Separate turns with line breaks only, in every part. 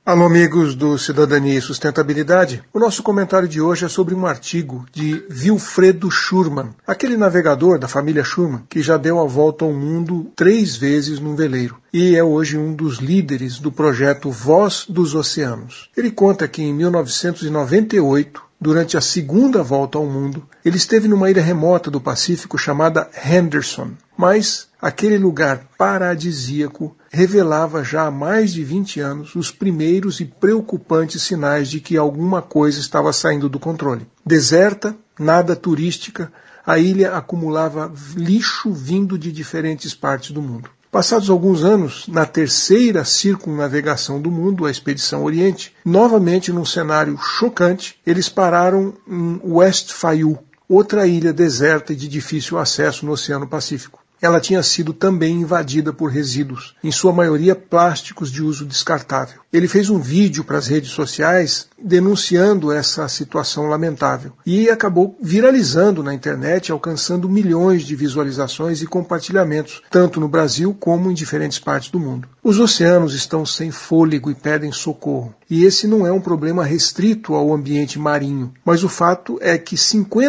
Alô, amigos do Cidadania e Sustentabilidade. O nosso comentário de hoje é sobre um artigo de Wilfredo Schurman, aquele navegador da família Schurman que já deu a volta ao mundo 3 vezes num veleiro e é hoje um dos líderes do projeto Voz dos Oceanos. Ele conta que em 1998, durante a segunda volta ao mundo, ele esteve numa ilha remota do Pacífico chamada Henderson, mas aquele lugar paradisíaco revelava já há mais de 20 anos os primeiros e preocupantes sinais de que alguma coisa estava saindo do controle. Deserta, nada turística, a ilha acumulava lixo vindo de diferentes partes do mundo. Passados alguns anos, na terceira circunnavegação do mundo, a Expedição Oriente, novamente num cenário chocante, eles pararam em West Fayou, outra ilha deserta e de difícil acesso no Oceano Pacífico. Ela tinha sido também invadida por resíduos, em sua maioria plásticos de uso descartável. Ele fez um vídeo para as redes sociais denunciando essa situação lamentável e acabou viralizando na internet, alcançando milhões de visualizações e compartilhamentos, tanto no Brasil como em diferentes partes do mundo. Os oceanos estão sem fôlego e pedem socorro. E esse não é um problema restrito ao ambiente marinho, mas o fato é que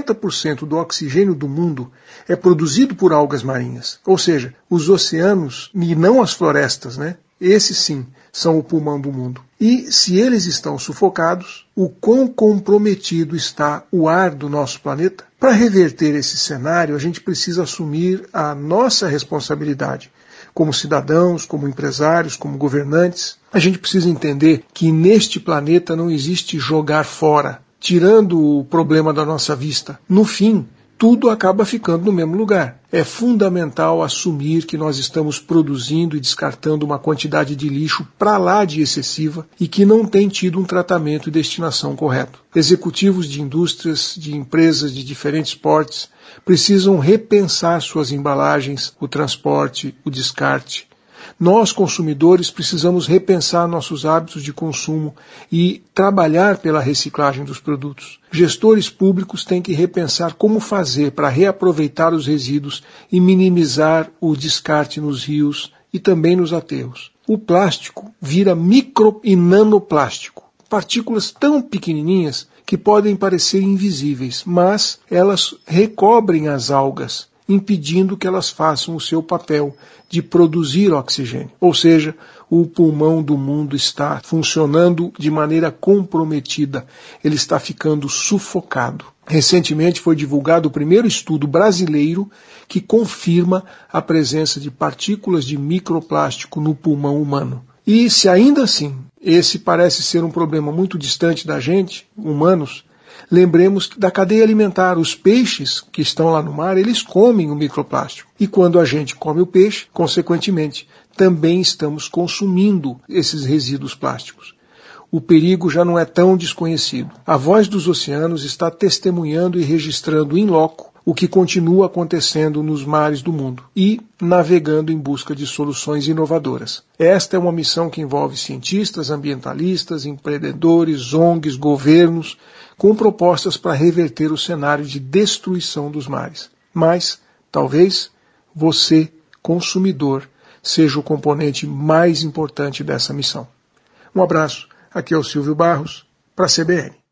50% do oxigênio do mundo é produzido por algas marinhas. Ou seja, os oceanos e não as florestas, né? Esses sim são o pulmão do mundo. E se eles estão sufocados, o quão comprometido está o ar do nosso planeta? Para reverter esse cenário, a gente precisa assumir a nossa responsabilidade. Como cidadãos, como empresários, como governantes, a gente precisa entender que neste planeta não existe jogar fora, tirando o problema da nossa vista. No fim, tudo acaba ficando no mesmo lugar. É fundamental assumir que nós estamos produzindo e descartando uma quantidade de lixo para lá de excessiva e que não tem tido um tratamento e destinação correto. Executivos de indústrias, de empresas de diferentes portes precisam repensar suas embalagens, o transporte, o descarte. Nós, consumidores, precisamos repensar nossos hábitos de consumo e trabalhar pela reciclagem dos produtos. Gestores públicos têm que repensar como fazer para reaproveitar os resíduos e minimizar o descarte nos rios e também nos aterros. O plástico vira micro e nanoplástico, partículas tão pequenininhas que podem parecer invisíveis, mas elas recobrem as algas, impedindo que elas façam o seu papel de produzir oxigênio. Ou seja, o pulmão do mundo está funcionando de maneira comprometida, ele está ficando sufocado. Recentemente foi divulgado o primeiro estudo brasileiro que confirma a presença de partículas de microplástico no pulmão humano. E se ainda assim esse parece ser um problema muito distante da gente, humanos, lembremos da cadeia alimentar. Os peixes que estão lá no mar, eles comem o microplástico. E quando a gente come o peixe, consequentemente, também estamos consumindo esses resíduos plásticos. O perigo já não é tão desconhecido. A Voz dos Oceanos está testemunhando e registrando in loco o que continua acontecendo nos mares do mundo e navegando em busca de soluções inovadoras. Esta é uma missão que envolve cientistas, ambientalistas, empreendedores, ONGs, governos, com propostas para reverter o cenário de destruição dos mares. Mas, talvez, você, consumidor, seja o componente mais importante dessa missão. Um abraço, aqui é o Silvio Barros, para a CBN.